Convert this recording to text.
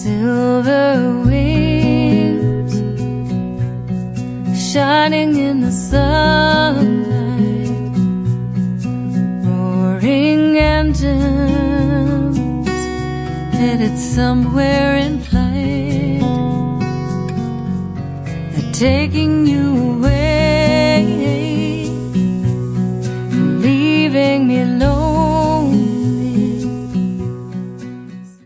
Silver wings shining in the sunlight, roaring engines headed somewhere in flight. They're taking you away